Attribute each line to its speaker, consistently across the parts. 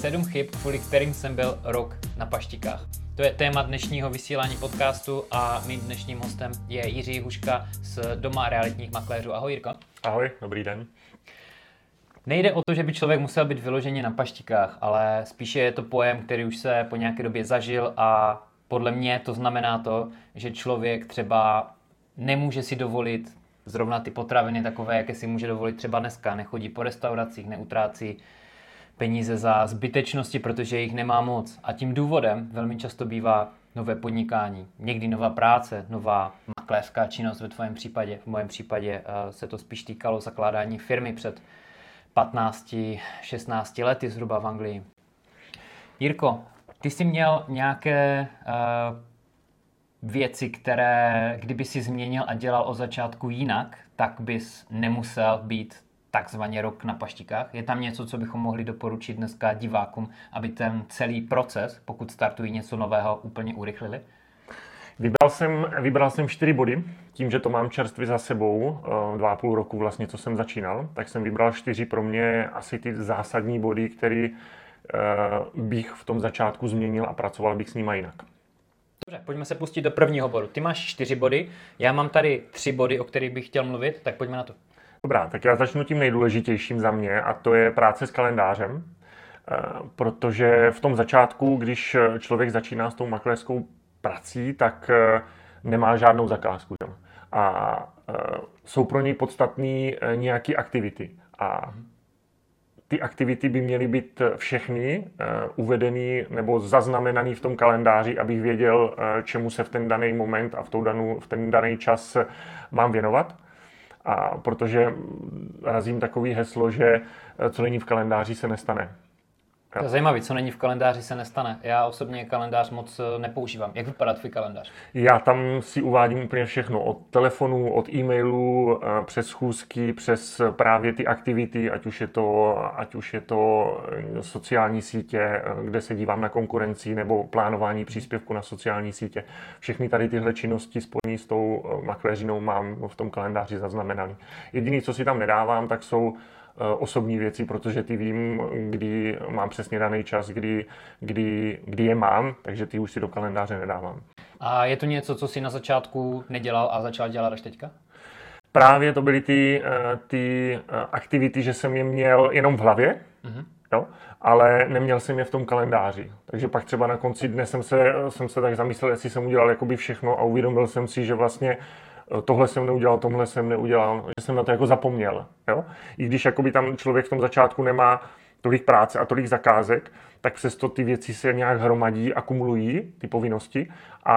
Speaker 1: 7 chyb, kvůli kterým jsem byl rok na paštikách. To je téma dnešního vysílání podcastu a mým dnešním hostem je Jiří Huška z Doma realitních makléřů. Ahoj Jirko.
Speaker 2: Ahoj, dobrý den.
Speaker 1: Nejde o to, že by člověk musel být vyloženě na paštikách, ale spíše je to pojem, který už se po nějaké době zažil a podle mě to znamená to, že člověk třeba nemůže si dovolit zrovna ty potraviny takové, jaké si může dovolit třeba dneska. Nechodí po restauracích, neutrácí peníze za zbytečnosti, protože jich nemá moc. A tím důvodem velmi často bývá nové podnikání. Někdy nová práce, nová makléřská činnost ve tvém případě. V mém případě se to spíš týkalo zakládání firmy před 15-16 lety zhruba v Anglii. Jirko, ty jsi měl nějaké věci, které kdyby si změnil a dělal od začátku jinak, tak bys nemusel být takzvaně rok na paštikách. Je tam něco, co bychom mohli doporučit dneska divákům, aby ten celý proces, pokud startují něco nového, úplně urychlili?
Speaker 2: Vybral jsem 4 body, tím, že to mám čerstvě za sebou, 2,5 roku vlastně, co jsem začínal, tak jsem vybral 4 pro mě asi ty zásadní body, které bych v tom začátku změnil a pracoval bych s nima jinak.
Speaker 1: Dobře, pojďme se pustit do prvního bodu. Ty máš 4 body, já mám tady 3 body, o kterých bych chtěl mluvit, tak pojďme na to.
Speaker 2: Dobrá, tak já začnu tím nejdůležitějším za mě a to je práce s kalendářem, protože v tom začátku, když člověk začíná s tou makléřskou prací, tak nemá žádnou zakázku. A jsou pro něj podstatné nějaké aktivity. A ty aktivity by měly být všechny uvedený nebo zaznamenaný v tom kalendáři, abych věděl, čemu se v ten daný moment a v ten daný čas mám věnovat. A protože razím takový heslo, že co není v kalendáři, se nestane.
Speaker 1: To je zajímavé, co není v kalendáři, se nestane. Já osobně kalendář moc nepoužívám. Jak vypadá tvůj kalendář?
Speaker 2: Já tam si uvádím úplně všechno. Od telefonu, od e-mailu, přes schůzky, přes právě ty aktivity, ať už je to sociální sítě, kde se dívám na konkurenci, nebo plánování příspěvku na sociální sítě. Všechny tady tyhle činnosti spojené s tou makléřinou mám v tom kalendáři zaznamenaný. Jediné, co si tam nedávám, tak jsou osobní věci, protože ty vím, kdy mám přesně daný čas, kdy je mám, takže ty už si do kalendáře nedávám.
Speaker 1: A je to něco, co jsi na začátku nedělal a začal dělat až teďka?
Speaker 2: Právě to byly ty aktivity, že jsem je měl jenom v hlavě, jo, ale neměl jsem je v tom kalendáři. Takže pak třeba na konci dne jsem se tak zamyslel, jestli jsem udělal jakoby všechno a uvědomil jsem si, že vlastně tohle jsem neudělal, tohle jsem neudělal, že jsem na to jako zapomněl. Jo? I když jakoby tam člověk v tom začátku nemá tolik práce a tolik zakázek, tak přesto ty věci se nějak hromadí, akumulují, ty povinnosti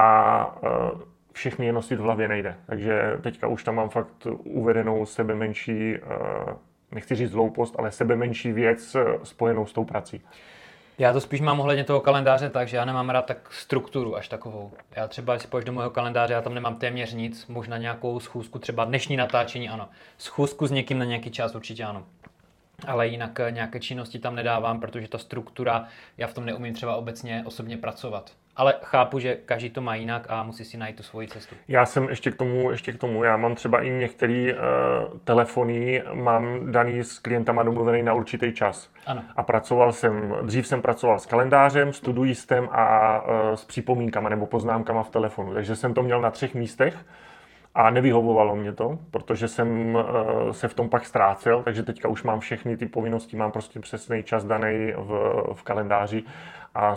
Speaker 2: a všechny je nosit v hlavě nejde. Takže teďka už tam mám fakt uvedenou sebemenší, nechci říct hloupost, ale sebemenší věc spojenou s tou prací.
Speaker 1: Já to spíš mám ohledně toho kalendáře tak, že já nemám rád tak strukturu až takovou. Já třeba, když půjdeš do mého kalendáře, já tam nemám téměř nic, možná nějakou schůzku, třeba dnešní natáčení, ano. Schůzku s někým na nějaký čas určitě ano. Ale jinak nějaké činnosti tam nedávám, protože ta struktura, já v tom neumím třeba obecně osobně pracovat. Ale chápu, že každý to má jinak a musí si najít tu svoji cestu.
Speaker 2: Já jsem ještě k tomu, já mám třeba i některé telefony, mám daný s klientama domluvený na určitý čas.
Speaker 1: Ano.
Speaker 2: A dřív jsem pracoval s kalendářem, s to-do-listem a s připomínkama nebo poznámkama v telefonu. Takže jsem to měl na 3 místech. A nevyhovovalo mě to, protože jsem se v tom pak ztrácel, takže teďka už mám všechny ty povinnosti, mám prostě přesný čas daný v kalendáři a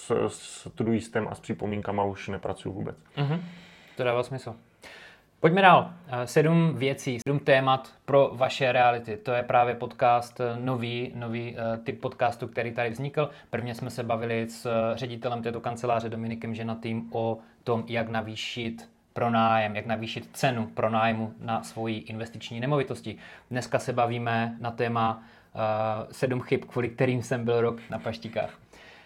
Speaker 2: s to-do-listem a s připomínkama už nepracuju vůbec.
Speaker 1: To dává smysl. Pojďme dál. 7 věcí, 7 témat pro vaše reality. To je právě podcast, nový typ podcastu, který tady vznikl. Prvně jsme se bavili s ředitelem této kanceláře Dominikem Ženatým o tom, jak navýšit pronájem, jak navýšit cenu pronájmu na svoji investiční nemovitosti. Dneska se bavíme na téma 7 chyb, kvůli kterým jsem byl rok na paštikách.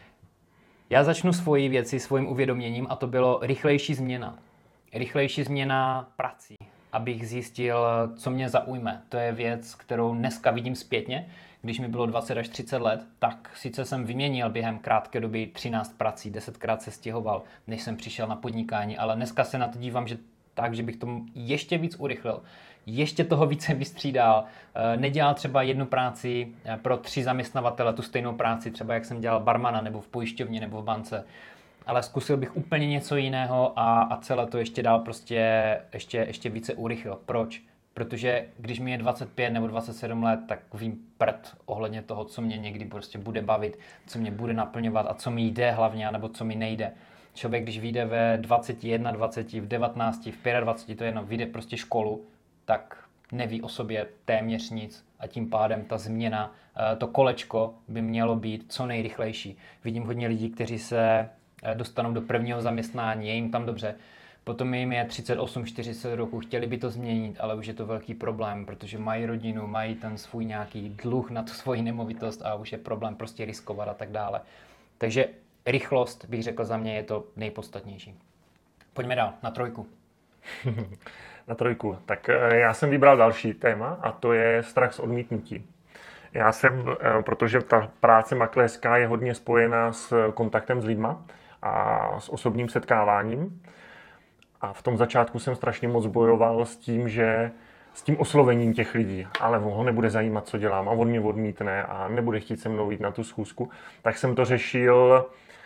Speaker 1: Já začnu svoji věci, svým uvědoměním a to bylo rychlejší změna. Rychlejší změna prací, abych zjistil, co mě zaujme. To je věc, kterou dneska vidím zpětně. Když mi bylo 20 až 30 let, tak sice jsem vyměnil během krátké doby 13 prací, 10krát se stěhoval, než jsem přišel na podnikání, ale dneska se na to dívám, že tak, že bych to ještě víc urychlil. ještě toho více vystřídal, nedělal třeba jednu práci pro 3 zaměstnavatele, tu stejnou práci, třeba jak jsem dělal barmana nebo v pojišťovně nebo v bance, ale zkusil bych úplně něco jiného a celé to ještě dál prostě ještě více urychlil. Proč? Protože když mi je 25 nebo 27 let, tak vím prd ohledně toho, co mě někdy prostě bude bavit, co mě bude naplňovat a co mi jde hlavně, nebo co mi nejde. Člověk, když vyjde ve 21, 20, v 19, v 25, to je jedno, vyjde prostě školu, tak neví o sobě téměř nic a tím pádem ta změna, to kolečko by mělo být co nejrychlejší. Vidím hodně lidí, kteří se dostanou do prvního zaměstnání, je jim tam dobře, potom jim je 38, 40 roků, chtěli by to změnit, ale už je to velký problém, protože mají rodinu, mají ten svůj nějaký dluh na tu svoji nemovitost a už je problém prostě riskovat a tak dále. Takže rychlost, bych řekl, za mě je to nejpodstatnější. Pojďme dál, na 3.
Speaker 2: Na 3. Tak já jsem vybral další téma a to je strach z odmítnutí. Protože ta práce makléřská je hodně spojená s kontaktem s lidma a s osobním setkáváním. A v tom začátku jsem strašně moc bojoval s tím oslovením těch lidí, ale ho nebude zajímat, co dělám a on mě odmítne a nebude chtít se mnou jít na tu schůzku. Tak jsem to řešil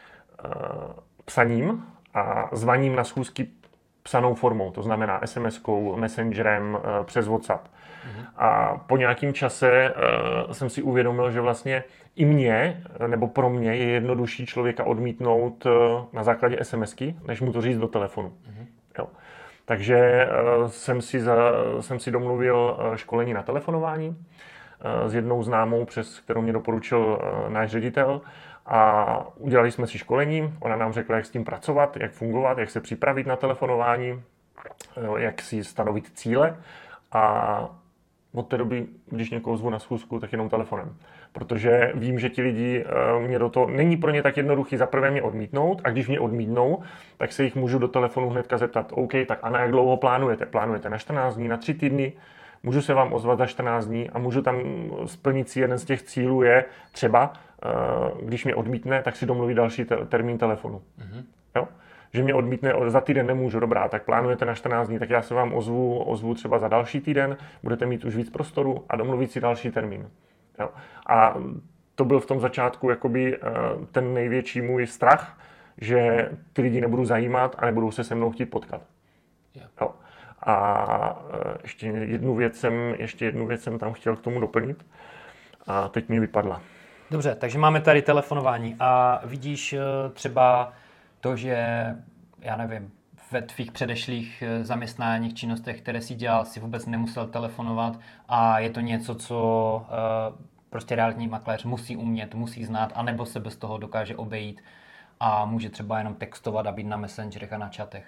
Speaker 2: psaním a zvaním na schůzky psanou formou, to znamená SMS-kou, Messengerem, přes WhatsApp. A po nějakém čase jsem si uvědomil, že vlastně i mě, nebo pro mě je jednodušší člověka odmítnout na základě SMSky, než mu to říct do telefonu. Jo. Takže jsem si domluvil školení na telefonování s jednou známou, přes kterou mě doporučil náš ředitel. A udělali jsme si školení, ona nám řekla, jak s tím pracovat, jak fungovat, jak se připravit na telefonování, jak si stanovit cíle. A od té doby, když někoho zvu na schůzku, tak jenom telefonem. Protože vím, že ti lidi není pro ně tak jednoduchý za prvé mě odmítnout a když mě odmítnou, tak se jich můžu do telefonu hnedka zeptat, OK, tak a na jak dlouho plánujete? Plánujete na 14 dní, na 3 týdny? Můžu se vám ozvat za 14 dní a můžu tam splnit si jeden z těch cílů je třeba, když mě odmítne, tak si domluví další termín telefonu. Jo? Že mě odmítne, za týden nemůžu, dobrá, tak plánujete na 14 dní, tak já se vám ozvu třeba za další týden, budete mít už víc prostoru a domluvit si další termín. Jo? A to byl v tom začátku jakoby ten největší můj strach, že ty lidi nebudou zajímat a nebudou se mnou chtít potkat. Jo? A ještě jednu věc jsem tam chtěl k tomu doplnit a teď mi vypadla.
Speaker 1: Dobře, takže máme tady telefonování a vidíš třeba to, že, já nevím, ve tvých předešlých zaměstnáních, činnostech, které si dělal, si vůbec nemusel telefonovat a je to něco, co prostě realitní makléř musí umět, musí znát, anebo se bez toho dokáže obejít a může třeba jenom textovat a být na messengerech a na chatech.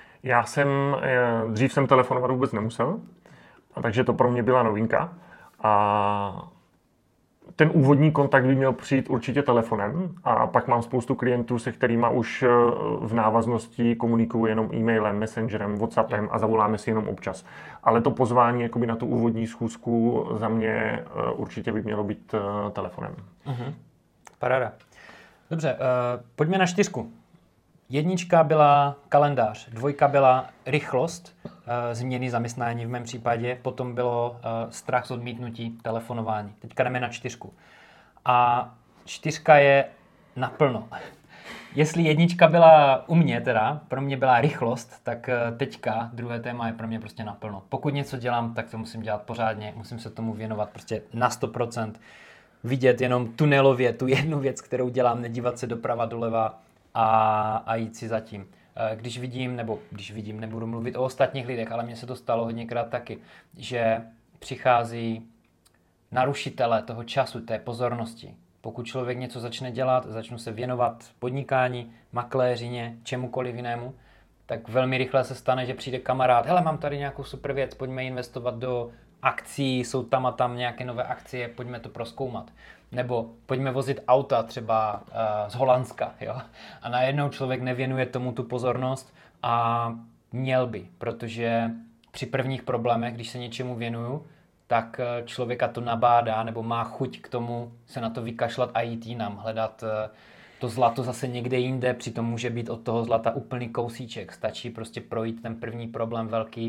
Speaker 2: Dřív jsem telefonovat vůbec nemusel, takže to pro mě byla novinka a ten úvodní kontakt by měl přijít určitě telefonem a pak mám spoustu klientů, se kterýma už v návaznosti komunikuju jenom e-mailem, messengerem, WhatsAppem a zavoláme si jenom občas. Ale to pozvání jakoby na tu úvodní schůzku za mě určitě by mělo být telefonem.
Speaker 1: Paráda. Dobře, pojďme na 4. 1 byla kalendář, 2 byla rychlost, změny zaměstnání v mém případě, potom bylo strach z odmítnutí, telefonování. Teďka jdeme na 4. A 4 je naplno. Jestli 1 byla u mě teda, pro mě byla rychlost, tak teďka druhé téma je pro mě prostě naplno. Pokud něco dělám, tak to musím dělat pořádně, musím se tomu věnovat prostě na 100%. Vidět jenom tunelově tu jednu věc, kterou dělám, nedívat se doprava, doleva, a jít si zatím. Když vidím, nebudu mluvit o ostatních lidech, ale mně se to stalo hodněkrát taky, že přichází narušitele toho času, té pozornosti. Pokud člověk něco začne dělat, začnu se věnovat podnikání, makléřině, čemukoliv jinému, tak velmi rychle se stane, že přijde kamarád, hele, mám tady nějakou super věc, pojďme investovat do akcí, jsou tam a tam nějaké nové akcie, pojďme to prozkoumat. Nebo pojďme vozit auta třeba z Holandska, jo? A najednou člověk nevěnuje tomu tu pozornost a měl by, protože při prvních problémech, když se něčemu věnuju, tak člověka to nabádá nebo má chuť k tomu se na to vykašlat a jít jinam, hledat to zlato zase někde jinde, přitom může být od toho zlata úplný kousíček. Stačí prostě projít ten první problém velký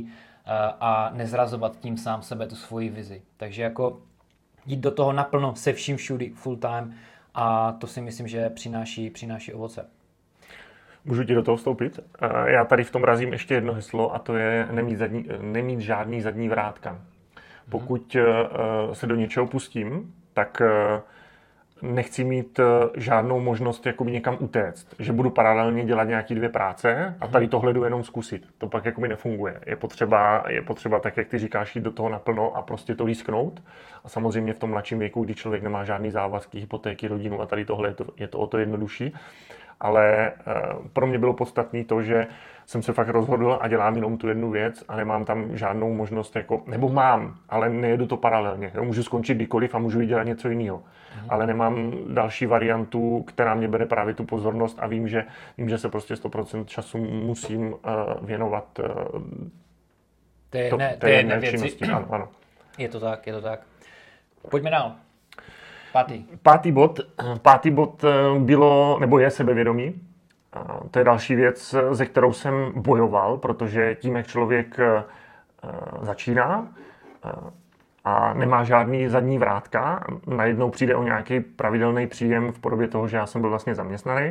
Speaker 1: a nezrazovat tím sám sebe tu svoji vizi. Takže jako jít do toho naplno se vším všudy full time a to si myslím, že přináší ovoce.
Speaker 2: Můžu ti do toho vstoupit? Já tady v tom razím ještě jedno heslo a to je nemít žádný zadní vrátka. Pokud se do něčeho pustím, tak nechci mít žádnou možnost jakoby někam utéct. Že budu paralelně dělat nějaké 2 práce a tady tohle jdu jenom zkusit. To pak jakoby nefunguje. Je potřeba, tak jak ty říkáš, jít do toho naplno a prostě to lísknout. A samozřejmě v tom mladším věku, kdy člověk nemá žádný závazky, hypotéky, rodinu a tady tohle je to o to jednodušší. Ale pro mě bylo podstatné to, že jsem se fakt rozhodl a dělám jenom tu jednu věc a nemám tam žádnou možnost, nebo mám, ale nejedu to paralelně. Jo, můžu skončit kdykoliv a můžu jít dělat něco jiného. Ale nemám další variantu, která mě bere právě tu pozornost a vím, že se prostě 100% času musím věnovat té jedné činnosti. Ano.
Speaker 1: Je to tak. Pojďme dál.
Speaker 2: Pátý bod bylo, nebo je sebevědomí. To je další věc, ze kterou jsem bojoval, protože tím, jak člověk začíná a nemá žádný zadní vrátka, najednou přijde o nějaký pravidelný příjem v podobě toho, že já jsem byl vlastně zaměstnaný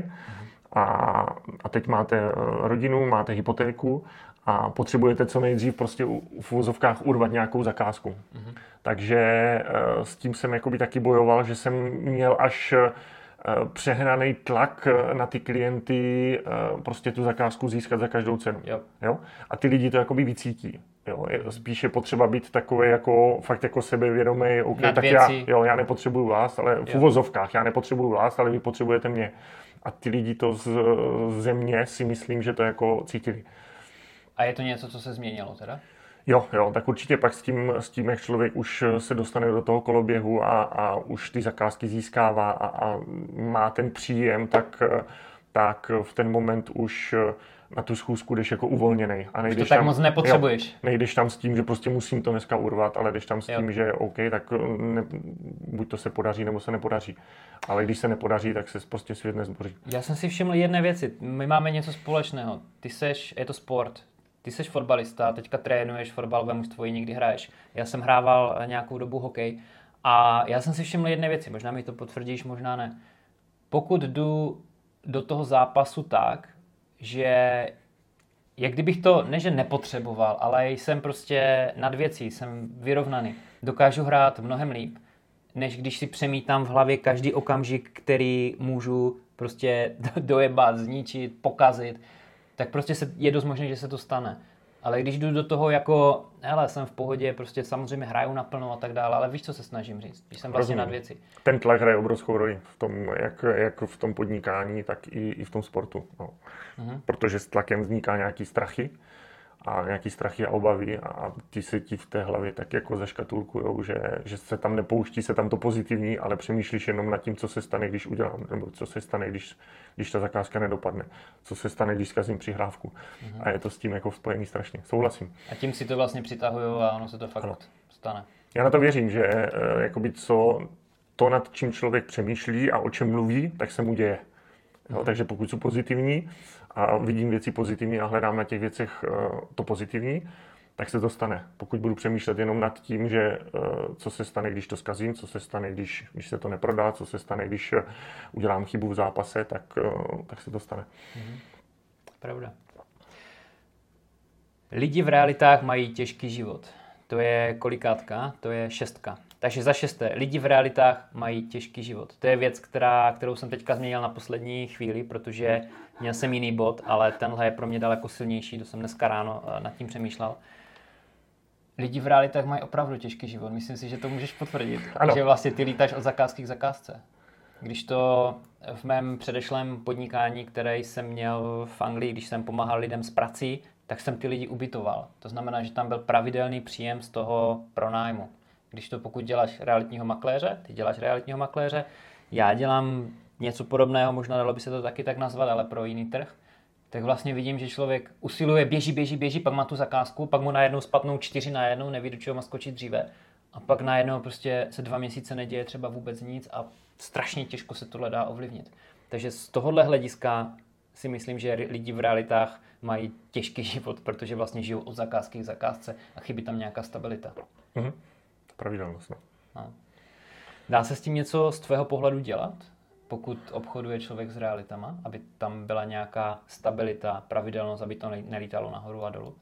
Speaker 2: a teď máte rodinu, máte hypotéku a potřebujete co nejdřív prostě v uvozovkách urvat nějakou zakázku. Takže s tím jsem jakoby taky bojoval, že jsem měl až přehnaný tlak na ty klienty prostě tu zakázku získat za každou cenu. Jo? A ty lidi to jakoby vycítí. Jo? Spíš je potřeba být takový jako fakt jako sebevědomý. Okay, tak já nepotřebuju vás, ale v uvozovkách já nepotřebuju vás, ale vy potřebujete mě. A ty lidi to ze mě si myslím, že to jako cítili.
Speaker 1: A je to něco, co se změnilo teda?
Speaker 2: Jo, tak určitě pak s tím, jak člověk už se dostane do toho koloběhu a už ty zakázky získává a má ten příjem, tak v ten moment už na tu schůzku jdeš jako uvolněnej. A
Speaker 1: nejdeš to tak tam, moc nepotřebuješ.
Speaker 2: Nejdeš tam s tím, že prostě musím to dneska urvat, ale jdeš tam s tím, že OK, tak buď to se podaří, nebo se nepodaří. Ale když se nepodaří, tak se prostě svět nezboří.
Speaker 1: Já jsem si všiml jedné věci. My máme něco společného. Je to sport. Ty jsi fotbalista, teďka trénuješ fotbalové mužstvo, nikdy hraješ. Já jsem hrával nějakou dobu hokej a já jsem si všiml jedné věci, možná mi to potvrdíš, možná ne. Pokud jdu do toho zápasu tak, že jak kdybych to, ne že nepotřeboval, ale jsem prostě nad věcí, jsem vyrovnaný. Dokážu hrát mnohem líp, než když si přemítám v hlavě každý okamžik, který můžu prostě dojebat, zničit, pokazit. Tak prostě je dost možné, že se to stane. Ale když jdu do toho jako, hele, jsem v pohodě, prostě samozřejmě hraju naplno a tak dále, ale víš, co se snažím říct, když jsem vlastně nad věci.
Speaker 2: Ten tlak hraje obrovskou roli v tom, jak v tom podnikání, tak i v tom sportu. No. Protože s tlakem vzniká nějaký strachy a obavy a ty se ti v té hlavě tak jako zaškatulkujou, že se tam nepouští se tam to pozitivní, ale přemýšlíš jenom nad tím, co se stane, když udělám, nebo co se stane, když ta zakázka nedopadne, co se stane, když zkazím přihrávku. A je to s tím jako spojený strašně. Souhlasím.
Speaker 1: A tím si to vlastně přitahují a ono se to fakt stane.
Speaker 2: Já na to věřím, že jakoby to, nad čím člověk přemýšlí a o čem mluví, tak se mu děje. Jo, takže pokud jsou pozitivní a vidím věci pozitivní a hledám na těch věcech to pozitivní, tak se to stane. Pokud budu přemýšlet jenom nad tím, že co se stane, když to zkazím, co se stane, když se to neprodá, co se stane, když udělám chybu v zápase, tak se to stane.
Speaker 1: Pravda. Lidi v realitách mají těžký život. To je kolikátka? To je 6. Takže za 6. Lidi v realitách mají těžký život. To je věc, kterou jsem teďka změnil na poslední chvíli, protože měl jsem jiný bod, ale tenhle je pro mě daleko silnější, to jsem dneska ráno nad tím přemýšlel. Lidi v realitách mají opravdu těžký život. Myslím si, že to můžeš potvrdit.
Speaker 2: Ano.
Speaker 1: Že vlastně ty lítáš od zakázky k zakázce. Když to v mém předešlém podnikání, které jsem měl v Anglii, když jsem pomáhal lidem s prací, tak jsem ty lidi ubytoval. To znamená, že tam byl pravidelný příjem z toho pronájmu. Když to pokud děláš realitního makléře, ty děláš realitního makléře, já dělám něco podobného, možná dalo by se to taky tak nazvat, ale pro jiný trh, tak vlastně vidím, že člověk usiluje, běží, pak má tu zakázku, pak mu najednou spadnou 4 najednou, neví, do čeho má skočit dříve. A pak najednou prostě se 2 měsíce neděje třeba vůbec nic a strašně těžko se tohle dá ovlivnit. Takže z tohohle hlediska si myslím, že lidi v realitách mají těžký život, protože vlastně žijou od zakázky k zakázce a chybí tam nějaká stabilita.
Speaker 2: Pravidelnost.
Speaker 1: No. Dá se s tím něco z tvého pohledu dělat, pokud obchoduje člověk s realitama, aby tam byla nějaká stabilita, pravidelnost, aby to nelítalo nahoru a dolů?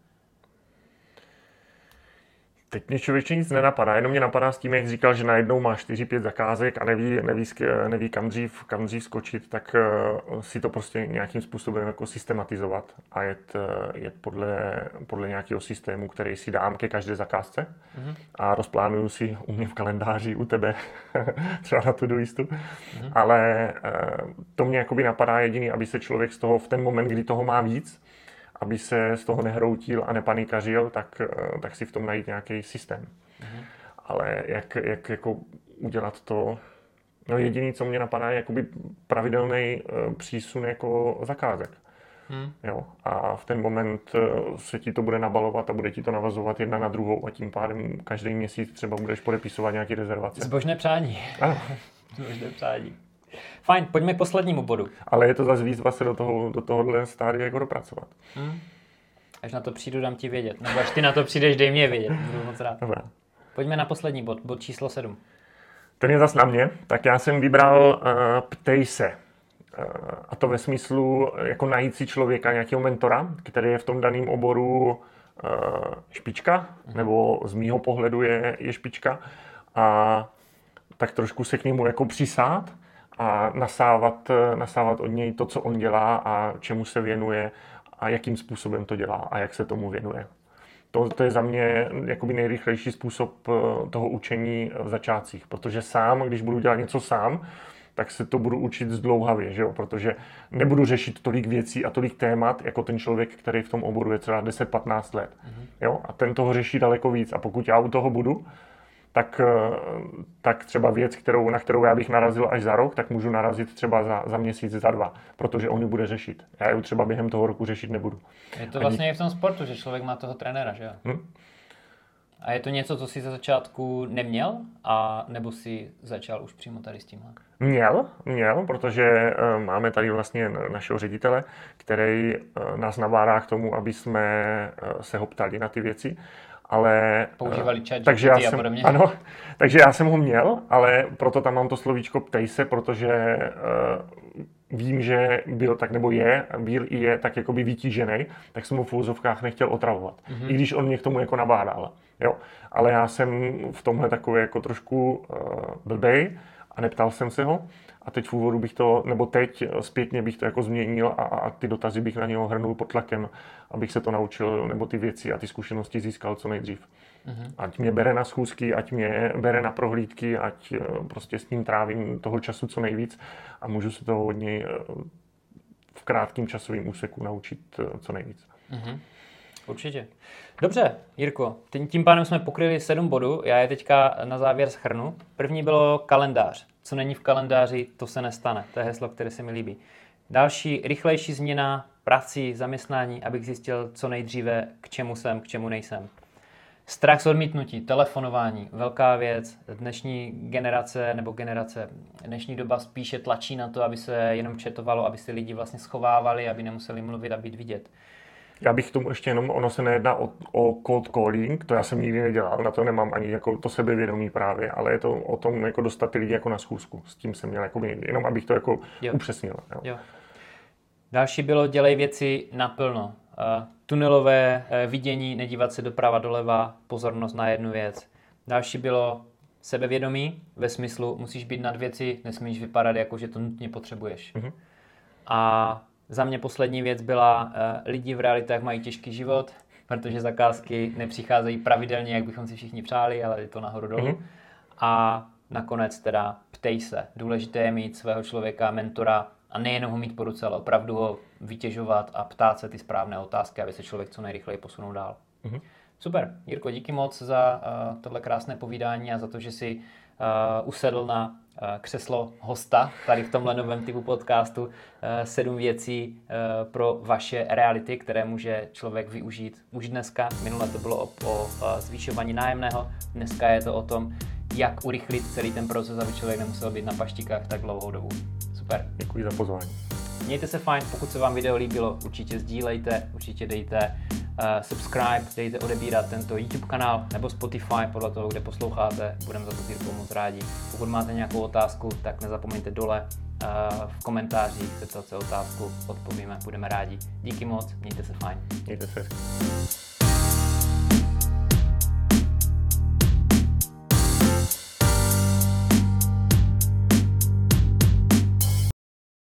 Speaker 2: Teď mě člověče nic nenapadá, jenom mě napadá s tím, jak říkal, že najednou má 4-5 zakázek a neví kam dřív skočit, tak si to prostě nějakým způsobem jako systematizovat a jet podle nějakého systému, který si dám ke každé zakázce a rozplánuju si u mě v kalendáři, u tebe, třeba na Todoistu, ale to mě jakoby napadá jediný, aby se člověk z toho v ten moment, kdy toho má víc, aby se z toho nehroutil a nepanikařil, tak si v tom najít nějaký systém. Ale jak jako udělat to? No jediné, co mě napadá, je jakoby pravidelný přísun jako zakázek. Jo? A v ten moment se ti to bude nabalovat a bude ti to navazovat jedna na druhou a tím pádem každý měsíc třeba budeš podepisovat nějaké rezervace.
Speaker 1: Zbožné přání. Zbožné přání. Fajn, pojďme k poslednímu bodu.
Speaker 2: Ale je to zase výzva se do tohohle stádia jako dopracovat.
Speaker 1: Až na to přijdu, dám ti vědět. Nebo až ty na to přijdeš, dej mě vědět. Budu moc rád.
Speaker 2: Dobrá.
Speaker 1: Pojďme na poslední bod číslo 7.
Speaker 2: Ten je zase na mě. Tak já jsem vybral ptej se. A to ve smyslu jako najít si člověka, nějakého mentora, který je v tom daném oboru špička, nebo z mýho pohledu je špička. A tak trošku se k němu jako přisát a nasávat od něj to, co on dělá a čemu se věnuje a jakým způsobem to dělá a jak se tomu věnuje. To je za mě jakoby nejrychlejší způsob toho učení v začátcích, protože sám, když budu dělat něco sám, tak se to budu učit zdlouhavě, že jo? Protože nebudu řešit tolik věcí a tolik témat, jako ten člověk, který v tom oboru je třeba 10-15 let. Jo? A ten toho řeší daleko víc. A pokud já u toho budu, tak třeba věc, na kterou já bych narazil až za rok, tak můžu narazit třeba za měsíc, za 2, protože on ji bude řešit. Já ji třeba během toho roku řešit nebudu.
Speaker 1: Je to vlastně i v tom sportu, že člověk má toho trenéra, že jo? A je to něco, co jsi za začátku neměl, a nebo jsi začal už přímo tady s tímhle? Měl, protože máme tady vlastně našeho ředitele, který nás nabádá k tomu, aby jsme se ho ptali na ty věci. Ale používali chat,
Speaker 2: takže
Speaker 1: a podobně.
Speaker 2: Ano, takže já jsem ho měl, ale proto tam mám to slovíčko ptej se, protože vím, že byl tak nebo je tak jakoby vytížený, tak jsem mu v úvozovkách nechtěl otravovat. I když on mě k tomu jako nabádal. Jo. Ale já jsem v tomhle takový jako trošku blbej a neptal jsem se ho. A teď v úvodu bych to, nebo teď zpětně bych to jako změnil a ty dotazy bych na něho hrnul pod tlakem, abych se to naučil, nebo ty věci a ty zkušenosti získal co nejdřív. Ať mě bere na schůzky, ať mě bere na prohlídky, ať prostě s ním trávím toho času co nejvíc a můžu se toho od něj v krátkém časovém úseku naučit co nejvíc.
Speaker 1: Určitě. Dobře, Jirko, tím pádem jsme pokryli 7 bodů, já je teďka na závěr shrnu. První bylo kalendář. Co není v kalendáři, to se nestane. To je heslo, které se mi líbí. Další, rychlejší změna prací, zaměstnání, abych zjistil co nejdříve, k čemu jsem, k čemu nejsem. Strach z odmítnutí, telefonování, velká věc. Dnešní dnešní doba spíše tlačí na to, aby se jenom chatovalo, aby se lidi vlastně schovávali, aby nemuseli mluvit a být vidět.
Speaker 2: Já bych k tomu ještě jenom, ono se nejedná o cold calling, to já jsem nikdy nedělal, na to nemám ani jako to sebevědomí právě, ale je to o tom jako dostat ty lidi jako na schůzku. S tím jsem měl jako jenom abych to jako upřesnil. Jo.
Speaker 1: Další bylo dělej věci naplno. Tunelové vidění, nedívat se doprava doleva, pozornost na jednu věc. Další bylo sebevědomí, ve smyslu musíš být nad věci, nesmíš vypadat jako, že to nutně potřebuješ. A za mě poslední věc byla, lidi v realitách mají těžký život, protože zakázky nepřicházejí pravidelně, jak bychom si všichni přáli, ale je to nahoru dolů. A nakonec teda ptej se. Důležité je mít svého člověka, mentora a nejenom ho mít po ruce, ale opravdu ho vytěžovat a ptát se ty správné otázky, aby se člověk co nejrychleji posunul dál. Super. Jirko, díky moc za tohle krásné povídání a za to, že jsi usedl na křeslo hosta tady v tomhle novém typu podcastu 7 věcí pro vaše reality, které může člověk využít už dneska. Minule to bylo o zvýšování nájemného, dneska je to o tom, jak urychlit celý ten proces, aby člověk nemusel být na paštíkách tak dlouhou dobu. Super.
Speaker 2: Děkuji za pozvání.
Speaker 1: Mějte se fajn, pokud se vám video líbilo, určitě sdílejte, určitě dejte subscribe, dejte odebírat tento YouTube kanál nebo Spotify, podle toho, kde posloucháte, budeme za to s Jirkou moc rádi. Pokud máte nějakou otázku, tak nezapomeňte dole v komentářích zeptat se otázku, odpovíme, budeme rádi. Díky moc, mějte se fajn.
Speaker 2: Mějte se.